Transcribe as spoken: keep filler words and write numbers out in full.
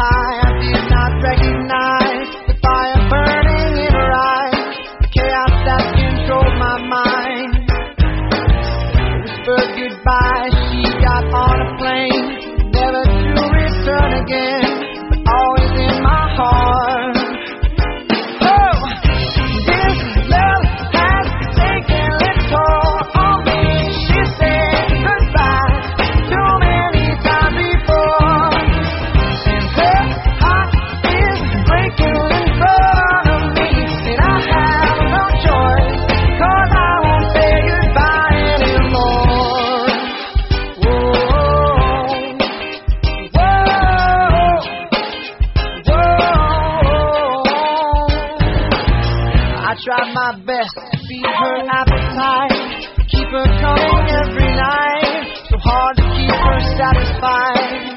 by, I did not recognize the fire burning in her eyes, the chaos that controlled my mind. Whispered goodbye, she got on a plane, never to return again, but always in my heart. Tried my best to feed her appetite, keep her coming every night, so hard to keep her satisfied.